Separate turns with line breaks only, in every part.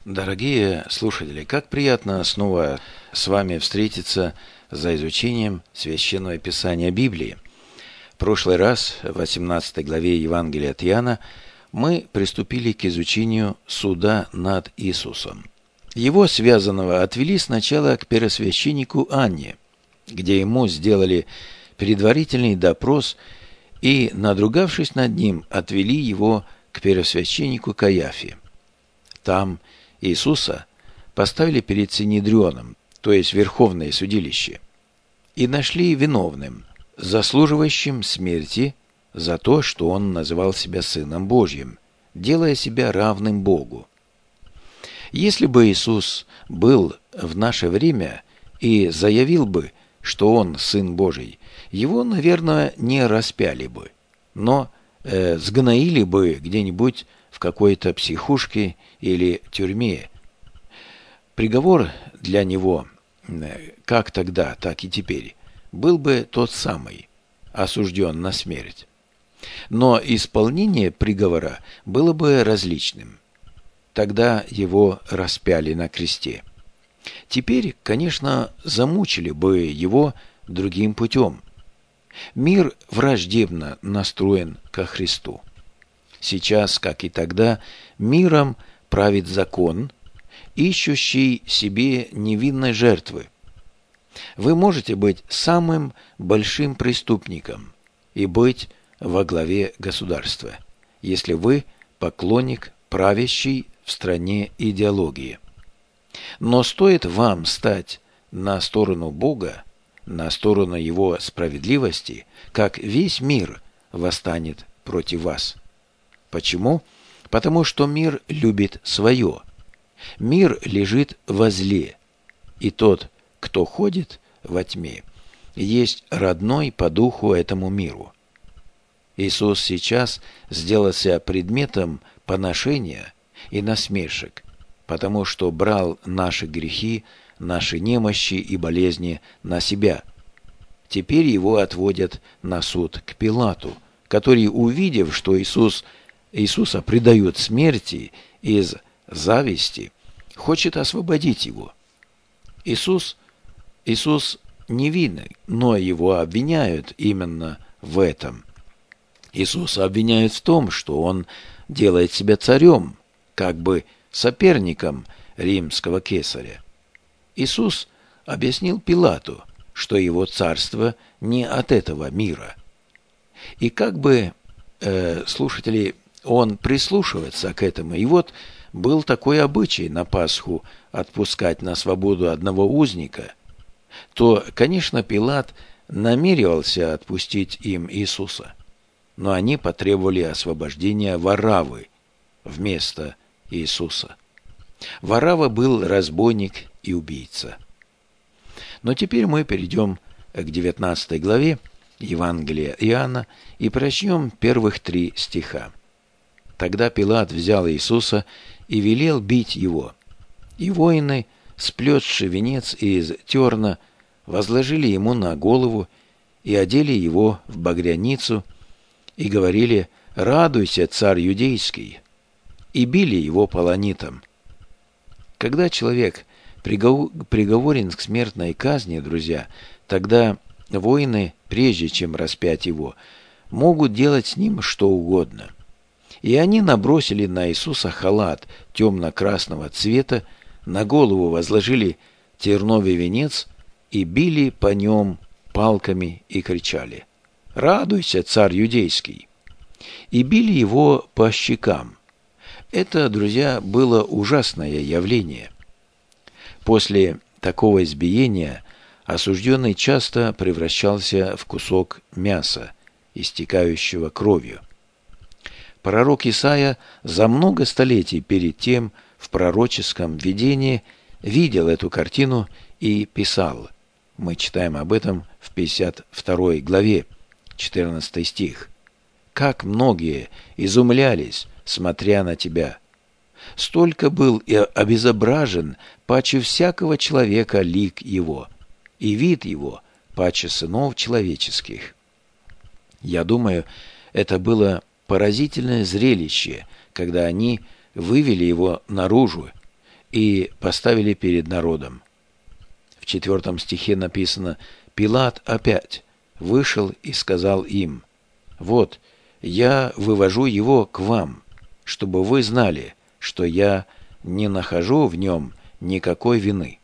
Дорогие слушатели, как приятно снова с вами встретиться за изучением Священного Писания Библии. В прошлый раз, в 18 главе Евангелия от Иоанна, мы приступили к изучению суда над Иисусом. Его связанного отвели сначала к первосвященнику Анне, где ему сделали предварительный допрос и, надругавшись над ним, отвели его к первосвященнику Каяфе. Там Иисуса поставили перед Синедрионом, то есть Верховное судилище, и нашли виновным, заслуживающим смерти за то, что он называл себя Сыном Божьим, делая себя равным Богу. Если бы Иисус был в наше время и заявил бы, что он Сын Божий, его, наверное, не распяли бы, но сгноили бы где-нибудь в какой-то психушке или тюрьме. Приговор для него, как тогда, так и теперь, был бы тот самый, осужден на смерть. Но исполнение приговора было бы различным. Тогда его распяли на кресте. Теперь, конечно, замучили бы его другим путем. Мир враждебно настроен ко Христу. Сейчас, как и тогда, миром правит закон, ищущий себе невинной жертвы. Вы можете быть самым большим преступником и быть во главе государства, если вы поклонник правящей в стране идеологии. Но стоит вам стать на сторону Бога, на сторону Его справедливости, как весь мир восстанет против вас. Почему? Потому что мир любит свое. Мир лежит во зле, и тот, кто ходит во тьме, есть родной по духу этому миру. Иисус сейчас сделался предметом поношения и насмешек, потому что брал наши грехи, наши немощи и болезни на себя. Теперь его отводят на суд к Пилату, который, увидев, что Иисуса предают смерти из зависти, хочет освободить его. Иисус невинный, но его обвиняют именно в этом. Иисуса обвиняют в том, что он делает себя царем, как бы соперником римского кесаря. Иисус объяснил Пилату, что его царство не от этого мира. И как бы слушатели, он прислушивается к этому. И вот был такой обычай на Пасху отпускать на свободу одного узника, то, конечно, Пилат намеревался отпустить им Иисуса. Но они потребовали освобождения Вараввы вместо Иисуса. Варавва был разбойник и убийца. Но теперь мы перейдем к 19 главе Евангелия Иоанна и прочтем первых 3 стиха. Тогда Пилат взял Иисуса и велел бить его. И воины, сплетши венец из терна, возложили ему на голову и одели его в багряницу, и говорили: «Радуйся, царь юдейский!» и били его полонитом. Когда человек приговорен к смертной казни, друзья, тогда воины, прежде чем распять его, могут делать с ним что угодно. И они набросили на Иисуса халат темно-красного цвета, на голову возложили терновый венец и били по нем палками и кричали: «Радуйся, царь юдейский!» И били его по щекам. Это, друзья, было ужасное явление. После такого избиения осужденный часто превращался в кусок мяса, истекающего кровью. Пророк Исаия за много столетий перед тем в пророческом видении видел эту картину и писал. Мы читаем об этом в 52 главе, 14 стих. «Как многие изумлялись, смотря на тебя! Столько был и обезображен паче всякого человека лик его, и вид его паче сынов человеческих». Я думаю, это было поразительное зрелище, когда они вывели его наружу и поставили перед народом. В 4 стихе написано: «Пилат опять вышел и сказал им: вот, я вывожу его к вам, чтобы вы знали, что я не нахожу в нем никакой вины».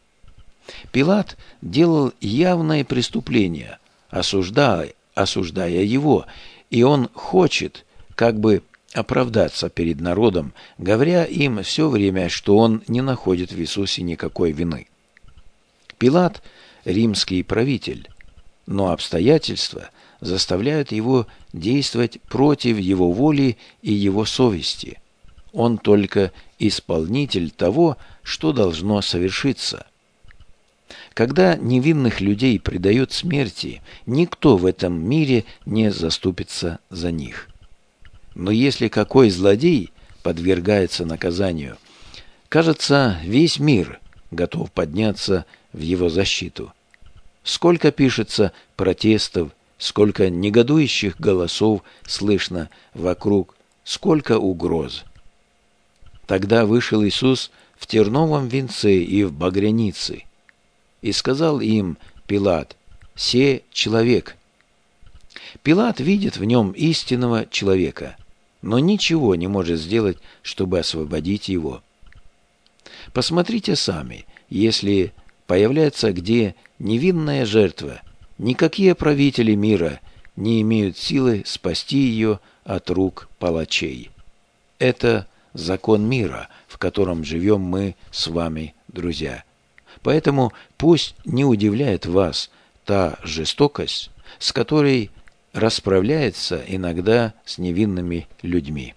Пилат делал явное преступление, осуждая его, и он хочет как бы оправдаться перед народом, говоря им все время, что он не находит в Иисусе никакой вины. Пилат – римский правитель, но обстоятельства заставляют его действовать против его воли и его совести. Он только исполнитель того, что должно совершиться. Когда невинных людей предают смерти, никто в этом мире не заступится за них. Но если какой злодей подвергается наказанию, кажется, весь мир готов подняться в его защиту. Сколько пишется протестов, сколько негодующих голосов слышно вокруг, сколько угроз. Тогда вышел Иисус в терновом венце и в багрянице, и сказал им Пилат: «Се человек». Пилат видит в нем истинного человека, но ничего не может сделать, чтобы освободить его. Посмотрите сами, если появляется где невинная жертва, никакие правители мира не имеют силы спасти ее от рук палачей. Это закон мира, в котором живем мы с вами, друзья. Поэтому пусть не удивляет вас та жестокость, с которой расправляется иногда с невинными людьми.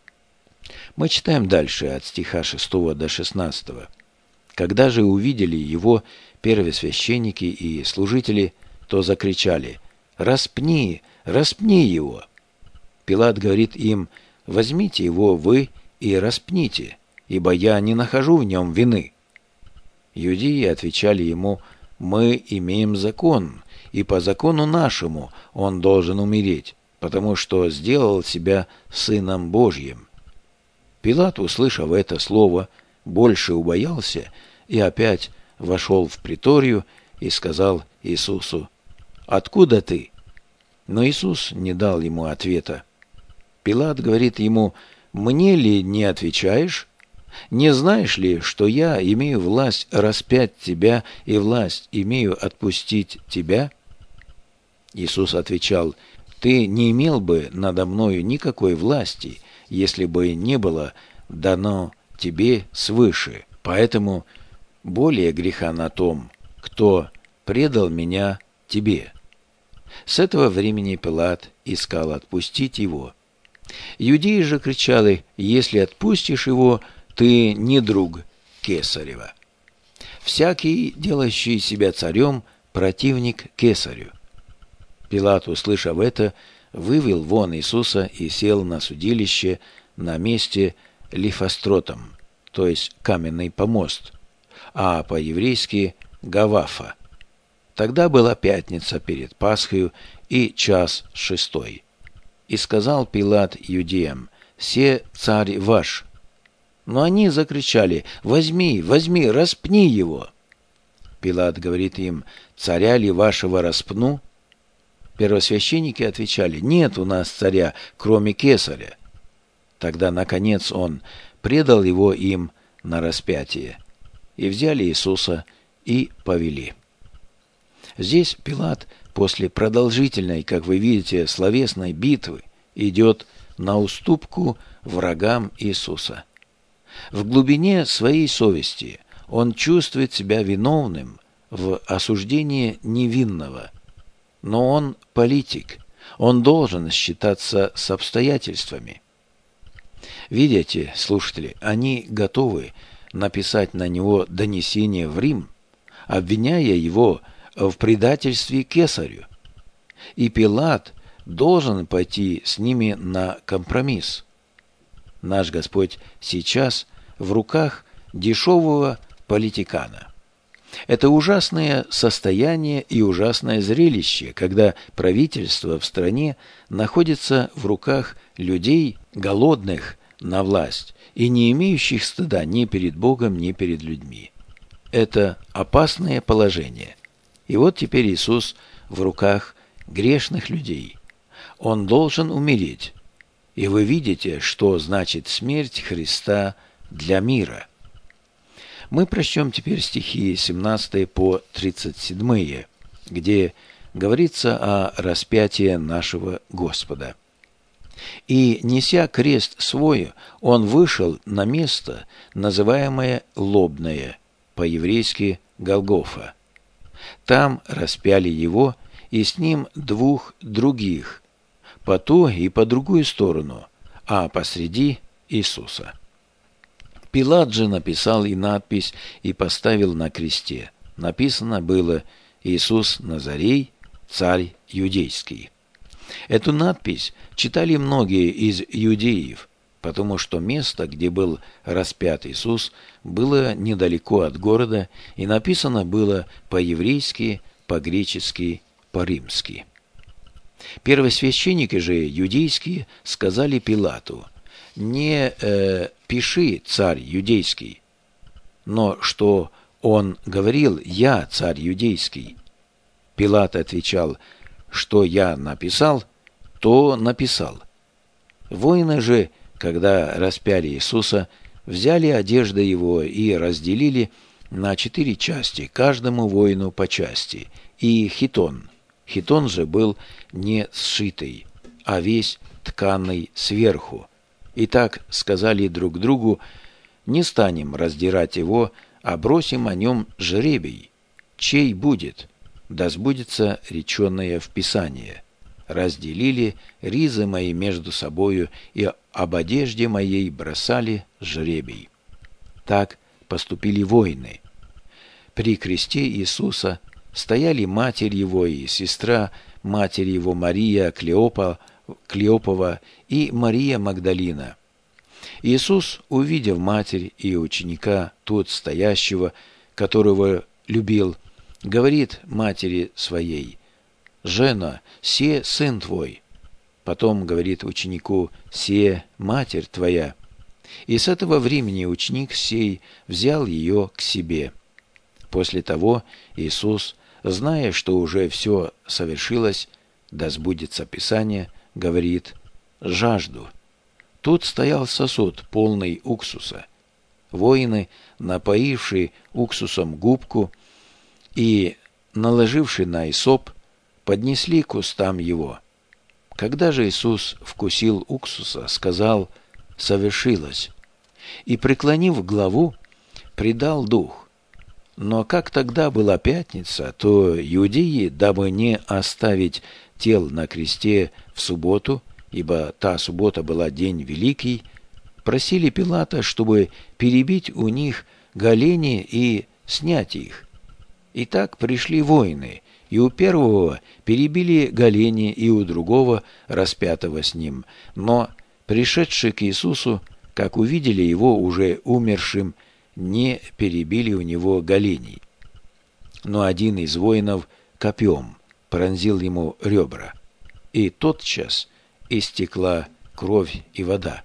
Мы читаем дальше от стиха 6 до 16. «Когда же увидели его первосвященники и служители, то закричали: „Распни, распни его!“ Пилат говорит им: „Возьмите его вы и распните, ибо я не нахожу в нем вины“. Иудеи отвечали ему: „Мы имеем закон, и по закону нашему он должен умереть, потому что сделал себя Сыном Божьим“. Пилат, услышав это слово, больше убоялся и опять вошел в приторию и сказал Иисусу: «Откуда ты?“ Но Иисус не дал ему ответа. Пилат говорит ему: «Мне ли не отвечаешь? Не знаешь ли, что я имею власть распять тебя и власть имею отпустить тебя?» Иисус отвечал: «Ты не имел бы надо мною никакой власти, если бы не было дано тебе свыше. Поэтому более греха на том, кто предал меня тебе». С этого времени Пилат искал отпустить его. Иудеи же кричали: «Если отпустишь его, ты не друг Кесарева. Всякий, делающий себя царем, противник Кесарю». Пилат, услышав это, вывел вон Иисуса и сел на судилище на месте Лифостротом, то есть каменный помост, а по-еврейски Гавафа. Тогда была пятница перед Пасхою и 6:00. И сказал Пилат иудеям: «Се царь ваш». Но они закричали: «Возьми, возьми, распни его». Пилат говорит им: «Царя ли вашего распну?» Первосвященники отвечали: «Нет у нас царя, кроме Кесаря». Тогда, наконец, он предал его им на распятие. И взяли Иисуса и повели. Здесь Пилат после продолжительной, как вы видите, словесной битвы идет на уступку врагам Иисуса. В глубине своей совести он чувствует себя виновным в осуждении невинного. Но он политик, он должен считаться с обстоятельствами. Видите, слушатели, они готовы написать на него донесение в Рим, обвиняя его в предательстве Кесарю. И Пилат должен пойти с ними на компромисс. Наш Господь сейчас в руках дешевого политикана. Это ужасное состояние и ужасное зрелище, когда правительство в стране находится в руках людей, голодных на власть, и не имеющих стыда ни перед Богом, ни перед людьми. Это опасное положение. И вот теперь Иисус в руках грешных людей. Он должен умереть. И вы видите, что значит смерть Христа для мира. Мы прочтем теперь стихи 17 по 37, где говорится о распятии нашего Господа. «И, неся крест свой, он вышел на место, называемое Лобное, по-еврейски Голгофа. Там распяли его, и с ним двух других, по ту и по другую сторону, а посреди Иисуса. Пилат же написал и надпись, и поставил на кресте. Написано было: Иисус Назарей, царь юдейский». Эту надпись читали многие из иудеев, потому что место, где был распят Иисус, было недалеко от города, и написано было по-еврейски, по-гречески, по-римски. Первосвященники же юдейские сказали Пилату: «Не пиши, царь юдейский», но что он говорил: «Я царь юдейский». Пилат отвечал: «Что я написал, то написал». Воины же, когда распяли Иисуса, взяли одежды его и разделили на 4 части, каждому воину по части, и хитон. Хитон же был не сшитый, а весь тканый сверху. И так сказали друг другу: «Не станем раздирать его, а бросим о нем жребий. Чей будет? Да сбудется реченное в Писании: разделили ризы мои между собою, и об одежде моей бросали жребий». Так поступили воины. При кресте Иисуса стояли матерь его и сестра матери его Мария Клеопова и Мария Магдалина. Иисус, увидев матерь и ученика тут стоящего, которого любил, говорит матери своей: «Жена, се сын твой». Потом говорит ученику: «Се матерь твоя». И с этого времени ученик сей взял ее к себе. После того Иисус, зная, что уже все совершилось, да сбудется Писание, говорит: «Жажду». Тут стоял сосуд, полный уксуса. Воины, напоившие уксусом губку и наложивший на исоп, поднесли к устам его. Когда же Иисус вкусил уксуса, сказал: «Совершилось», и, преклонив главу, предал дух. Но как тогда была пятница, то иудеи, дабы не оставить тел на кресте в субботу, ибо та суббота была день великий, просили Пилата, чтобы перебить у них голени и снять их. И так пришли воины, и у первого перебили голени, и у другого, распятого с ним. Но, пришедшие к Иисусу, как увидели его уже умершим, не перебили у него голеней. Но один из воинов копьем пронзил ему ребра, и тотчас истекла кровь и вода.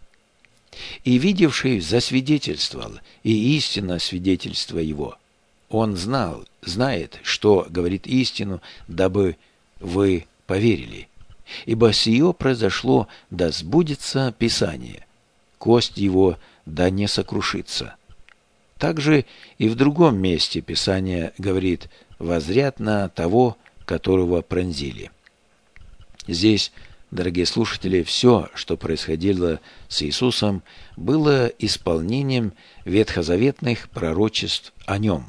И видевший засвидетельствовал, и истинно свидетельство его. Он знает, что говорит истину, дабы вы поверили. Ибо сие произошло, да сбудется Писание: кость его да не сокрушится. Также и в другом месте Писание говорит: воззрят на того, которого пронзили. Здесь, дорогие слушатели, все, что происходило с Иисусом, было исполнением ветхозаветных пророчеств о нем.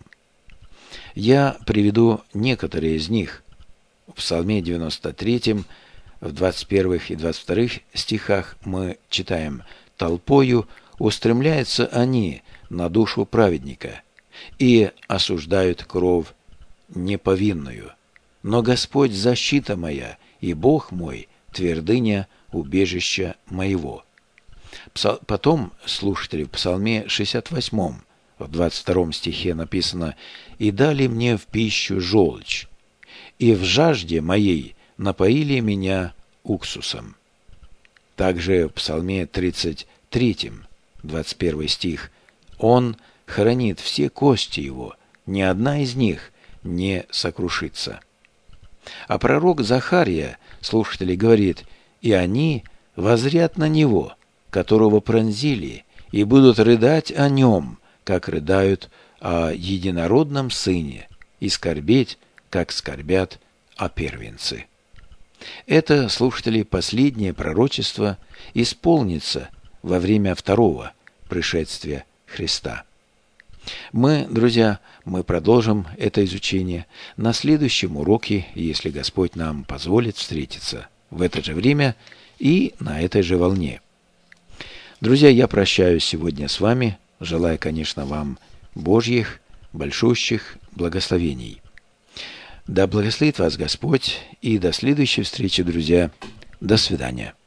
Я приведу некоторые из них. В Псалме 93, в 21 и 22 стихах мы читаем: «Толпою устремляются они на душу праведника и осуждают кровь неповинную. Но Господь защита моя, и Бог мой твердыня убежища моего». Потом, слушатели, в Псалме 68, в 22 стихе написано: «И дали мне в пищу желчь, и в жажде моей напоили меня уксусом». Также в Псалме 33 21 стих, «Он хранит все кости его, ни одна из них не сокрушится». А пророк Захария, слушатели, говорит, «И они воззрят на него, которого пронзили, и будут рыдать о нем, как рыдают о единородном сыне, и скорбеть, как скорбят о первенце». Это, слушатели, последнее пророчество исполнится во время второго пришествия Христа. Мы, друзья, мы продолжим это изучение на следующем уроке, если Господь нам позволит встретиться в это же время и на этой же волне. Друзья, я прощаюсь сегодня с вами, желая, конечно, вам Божьих, большущих благословений. Да благословит вас Господь, и до следующей встречи, друзья. До свидания.